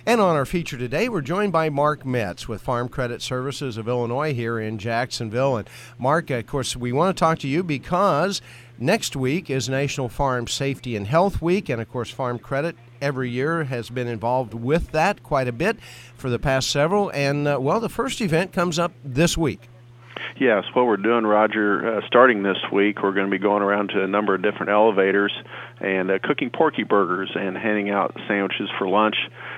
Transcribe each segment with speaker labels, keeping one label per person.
Speaker 1: And on our feature today, we're joined by Mark Metz with Farm Credit Services of Illinois here in Jacksonville. And Mark, of course, we want to talk to you because next week is National Farm Safety and Health Week, and of course Farm Credit every year has been involved with that quite a bit for the past several. And, the first event comes up this week.
Speaker 2: Yes, what we're doing, Roger, starting this week, we're going to be going around to a number of different elevators and cooking Porky Burgers and handing out sandwiches for lunch.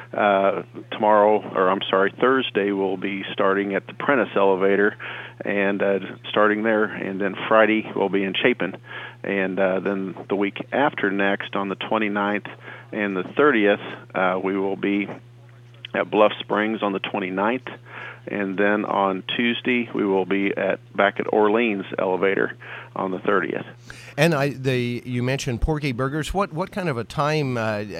Speaker 2: Thursday, we'll be starting at the Prentice elevator and starting there, and then Friday we'll be in Chapin. And then the week after next, on the 29th and the 30th, we will be at Bluff Springs on the 29th. And then on Tuesday, we will be back at Orleans elevator on the 30th.
Speaker 1: And you mentioned Porky Burgers. What kind of a time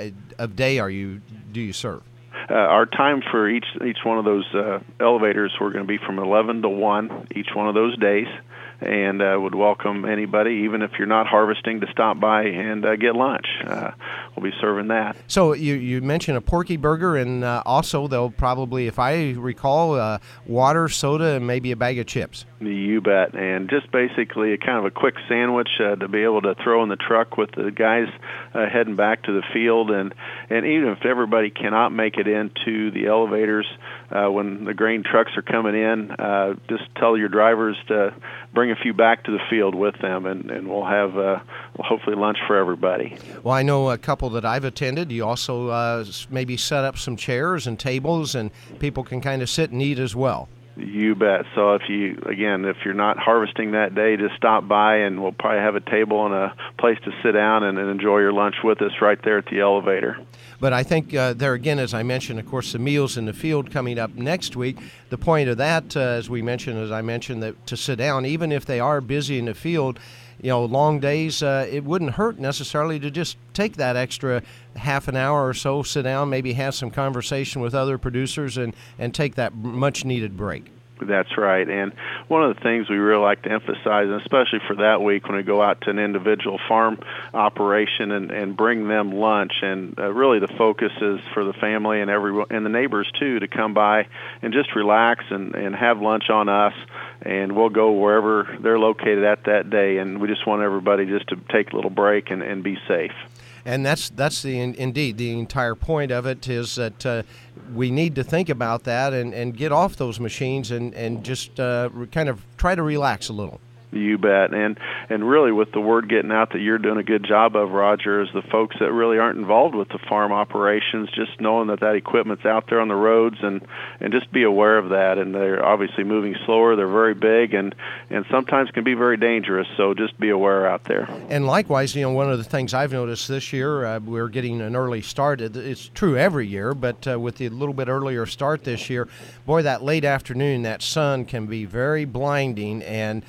Speaker 1: of day do you serve?
Speaker 2: Our time for each one of those elevators, we're going to be from 11 to 1 each one of those days, and would welcome anybody, even if you're not harvesting, to stop by and get lunch. We'll be serving that.
Speaker 1: So you mentioned a Porky Burger, and also they'll probably, if I recall, water, soda, and maybe a bag of chips.
Speaker 2: You bet. And just basically a kind of a quick sandwich to be able to throw in the truck with the guys heading back to the field. And even if everybody cannot make it into the elevators when the grain trucks are coming in, just tell your drivers to bring a few back to the field with them, and we'll have hopefully lunch for everybody.
Speaker 1: Well, I know a couple that I've attended. You also maybe set up some chairs and tables, and people can kind of sit and eat as well.
Speaker 2: You bet. So if you're not harvesting that day, just stop by, and we'll probably have a table and a place to sit down and enjoy your lunch with us right there at the elevator.
Speaker 1: But I think there again, as I mentioned, of course, the Meals in the Field coming up next week. The point of that, as I mentioned, that to sit down, even if they are busy in the field, long days, it wouldn't hurt necessarily to just take that extra half an hour or so, sit down, maybe have some conversation with other producers and take that much-needed break.
Speaker 2: That's right. And one of the things we really like to emphasize, and especially for that week when we go out to an individual farm operation and bring them lunch, and really the focus is for the family and everyone and the neighbors too to come by and just relax and have lunch on us, and we'll go wherever they're located at that day. And we just want everybody just to take a little break and be safe.
Speaker 1: And that's indeed the entire point of it, is that we need to think about that and get off those machines and just kind of try to relax a little.
Speaker 2: You bet. And really with the word getting out that you're doing a good job of, Roger, is the folks that really aren't involved with the farm operations, just knowing that equipment's out there on the roads and just be aware of that. And they're obviously moving slower. They're very big and sometimes can be very dangerous. So just be aware out there.
Speaker 1: And likewise, one of the things I've noticed this year, we're getting an early start. It's true every year, but with the little bit earlier start this year, boy, that late afternoon, that sun can be very blinding. And,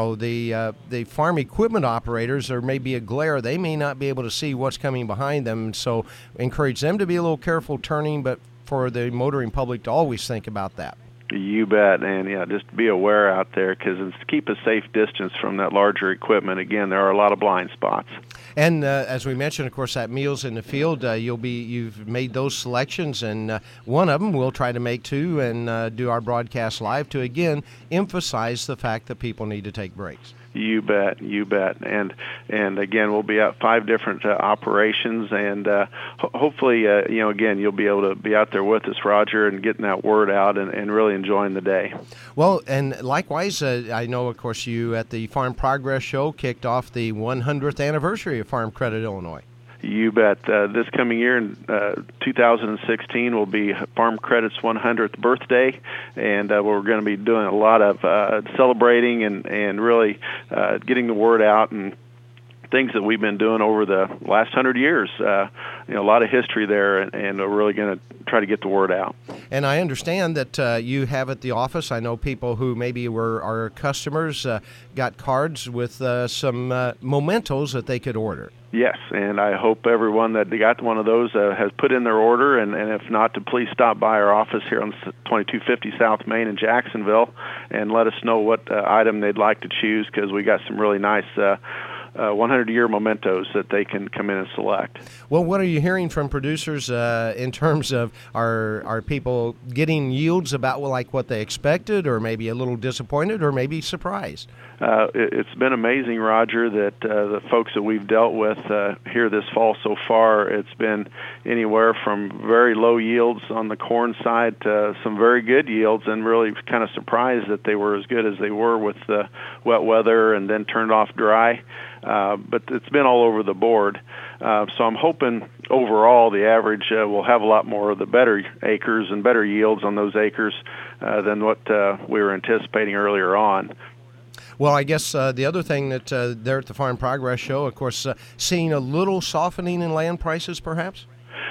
Speaker 1: the farm equipment operators, there may be a glare. They may not be able to see what's coming behind them. So encourage them to be a little careful turning, but for the motoring public to always think about that.
Speaker 2: You bet. And just be aware out there, because keep a safe distance from that larger equipment. Again, there are a lot of blind spots.
Speaker 1: And as we mentioned, of course, at Meals in the Field, you've made those selections, and one of them we'll try to make too, and do our broadcast live to again emphasize the fact that people need to take breaks.
Speaker 2: You bet. And again, we'll be at 5 different operations, and hopefully, again, you'll be able to be out there with us, Roger, and getting that word out and really enjoying the day.
Speaker 1: Well, and likewise, I know, of course, you at the Farm Progress Show kicked off the 100th anniversary of Farm Credit Illinois.
Speaker 2: You bet. This coming year in 2016 will be Farm Credit's 100th birthday, and we're going to be doing a lot of celebrating and really getting the word out and things that we've been doing over the last 100 years. A lot of history there, and we're really going to try to get the word out.
Speaker 1: And I understand that you have at the office, I know people who maybe were our customers got cards with some mementos that they could order.
Speaker 2: Yes, and I hope everyone that got one of those has put in their order, and if not, to please stop by our office here on 2250 South Main in Jacksonville and let us know what item they'd like to choose, because we got some really nice 100-year mementos that they can come in and select.
Speaker 1: Well, what are you hearing from producers in terms of are people getting yields about like what they expected, or maybe a little disappointed, or maybe surprised?
Speaker 2: It's been amazing, Roger, that the folks that we've dealt with here this fall so far, it's been anywhere from very low yields on the corn side to some very good yields, and really kind of surprised that they were as good as they were with the wet weather and then turned off dry. But it's been all over the board. So I'm hoping overall the average will have a lot more of the better acres and better yields on those acres than what we were anticipating earlier on.
Speaker 1: Well, I guess the other thing that there at the Farm Progress Show, of course, seeing a little softening in land prices, perhaps?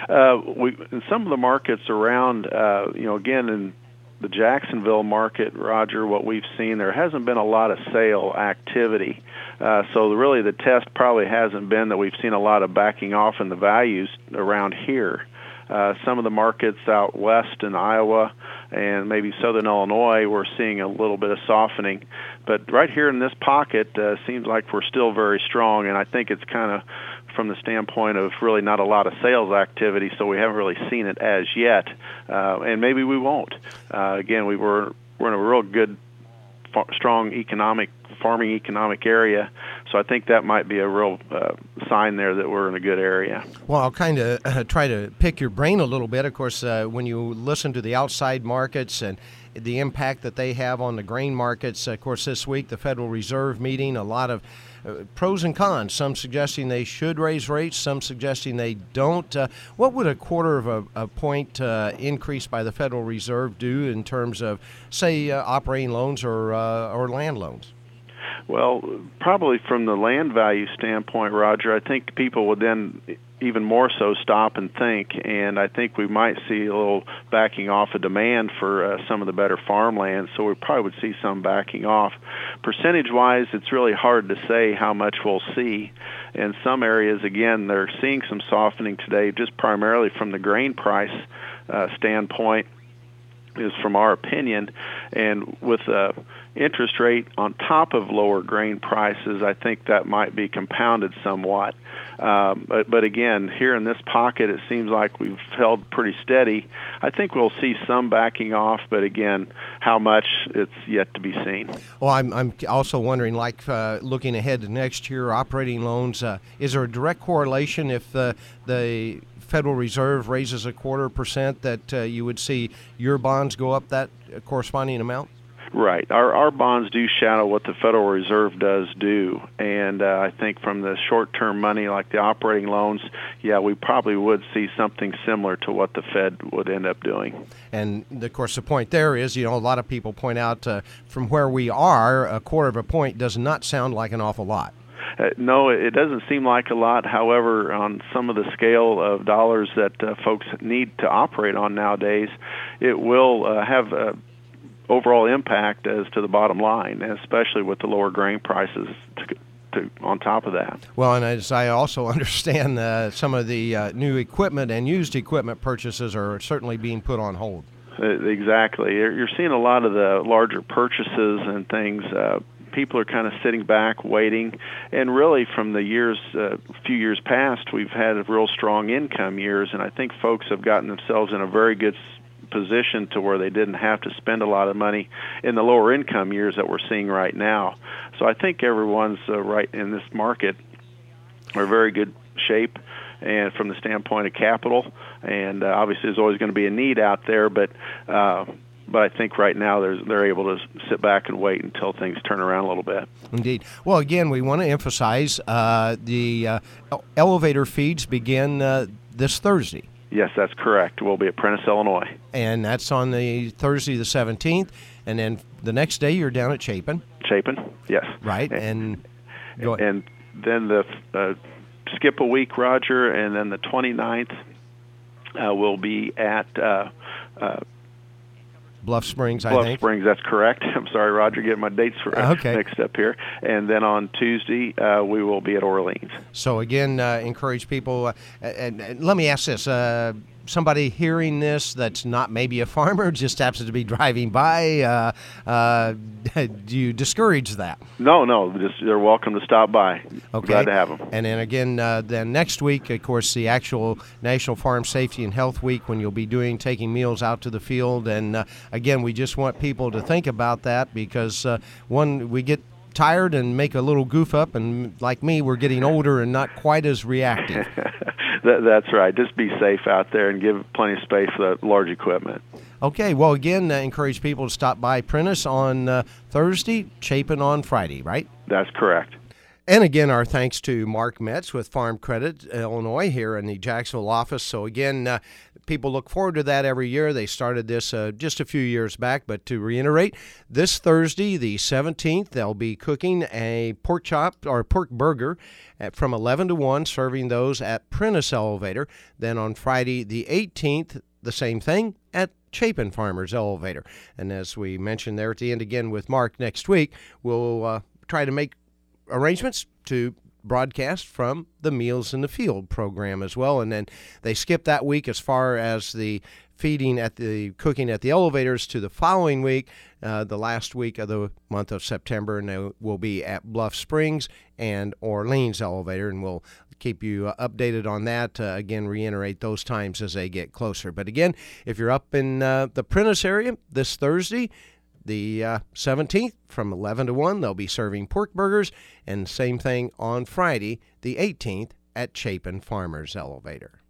Speaker 2: In some of the markets around, again, in the Jacksonville market, Roger, what we've seen, there hasn't been a lot of sale activity. So really the test probably hasn't been that we've seen a lot of backing off in the values around here. Some of the markets out west in Iowa and maybe southern Illinois, we're seeing a little bit of softening. But right here in this pocket, seems like we're still very strong, and I think it's kind of from the standpoint of really not a lot of sales activity, so we haven't really seen it as yet, and maybe we won't. Again, we're in a real good, strong farming economic area, so I think that might be a real sign there that we're in a good area.
Speaker 1: Well, I'll kind of try to pick your brain a little bit. Of course, when you listen to the outside markets and the impact that they have on the grain markets, of course, this week the Federal Reserve meeting, a lot of pros and cons, some suggesting they should raise rates, some suggesting they don't. What would a quarter of a point increase by the Federal Reserve do in terms of, say, operating loans or land loans?
Speaker 2: Well, probably from the land value standpoint, Roger, I think people would then even more so stop and think, and I think we might see a little backing off of demand for some of the better farmland, so we probably would see some backing off. Percentage-wise, it's really hard to say how much we'll see. In some areas, again, they're seeing some softening today, just primarily from the grain price standpoint, is from our opinion, and with interest rate on top of lower grain prices, I think that might be compounded somewhat. But again, here in this pocket, it seems like we've held pretty steady. I think we'll see some backing off, but again, how much, it's yet to be seen.
Speaker 1: Well, I'm also wondering, like looking ahead to next year, operating loans, is there a direct correlation if the Federal Reserve raises 0.25% that you would see your bonds go up that corresponding amount?
Speaker 2: Right. Our bonds do shadow what the Federal Reserve does do, and I think from the short-term money like the operating loans, yeah, we probably would see something similar to what the Fed would end up doing.
Speaker 1: And, of course, the point there is, a lot of people point out from where we are, 0.25 point does not sound like an awful lot.
Speaker 2: No, it doesn't seem like a lot. However, on some of the scale of dollars that folks need to operate on nowadays, it will have a overall impact as to the bottom line, especially with the lower grain prices on top of that.
Speaker 1: Well, and as I also understand, some of the new equipment and used equipment purchases are certainly being put on hold.
Speaker 2: Exactly. You're seeing a lot of the larger purchases and things. People are kind of sitting back, waiting, and really from the few years past, we've had real strong income years, and I think folks have gotten themselves in a very good position to where they didn't have to spend a lot of money in the lower income years that we're seeing right now. So I think everyone's right in this market are very good shape, and from the standpoint of capital, and obviously there's always going to be a need out there, but I think right now they're able to sit back and wait until things turn around a little bit.
Speaker 1: Indeed. Well, again, we want to emphasize the elevator feeds begin this Thursday.
Speaker 2: Yes, that's correct. We'll be at Prentice, Illinois.
Speaker 1: And that's on the Thursday the 17th, and then the next day you're down at Chapin.
Speaker 2: Chapin, yes.
Speaker 1: Right, and go ahead.
Speaker 2: And then the skip a week, Roger, and then the 29th we'll be at
Speaker 1: Bluff Springs, I think.
Speaker 2: Bluff Springs, that's correct. I'm sorry, Roger, getting my dates mixed up here. And then on Tuesday, we will be at Orleans.
Speaker 1: So, again, encourage people. And let me ask this. somebody hearing this that's not maybe a farmer, just happens to be driving by, do you discourage that?
Speaker 2: No, just they're welcome to stop by.
Speaker 1: Okay.
Speaker 2: Glad to have them.
Speaker 1: And then again, then next week, of course, the actual National Farm Safety and Health Week, when you'll be taking meals out to the field. And again, we just want people to think about that, because one, we get tired and make a little goof up, and like me, we're getting older and not quite as reactive.
Speaker 2: That's right. Just be safe out there and give plenty of space for the large equipment.
Speaker 1: Okay, well, again, encourage people to stop by Prentice on Thursday, Chapin on Friday, right?
Speaker 2: That's correct.
Speaker 1: And again, our thanks to Mark Metz with Farm Credit Illinois here in the Jacksonville office. So again, people look forward to that every year. They started this just a few years back, but to reiterate, this Thursday, the 17th, they'll be cooking a pork chop or pork burger from 11 to 1, serving those at Prentice Elevator. Then on Friday, the 18th, the same thing at Chapin Farmers Elevator. And as we mentioned there at the end again with Mark next week, we'll try to make arrangements to broadcast from the Meals in the Field program as well. And then they skip that week as far as the cooking at the elevators to the following week, the last week of the month of September, and they will be at Bluff Springs and Orleans Elevator, and we'll keep you updated on that. Again, reiterate those times as they get closer. But again, if you're up in the Prentice area this Thursday, the 17th, from 11 to 1, they'll be serving pork burgers, and same thing on Friday, the 18th, at Chapin Farmers Elevator.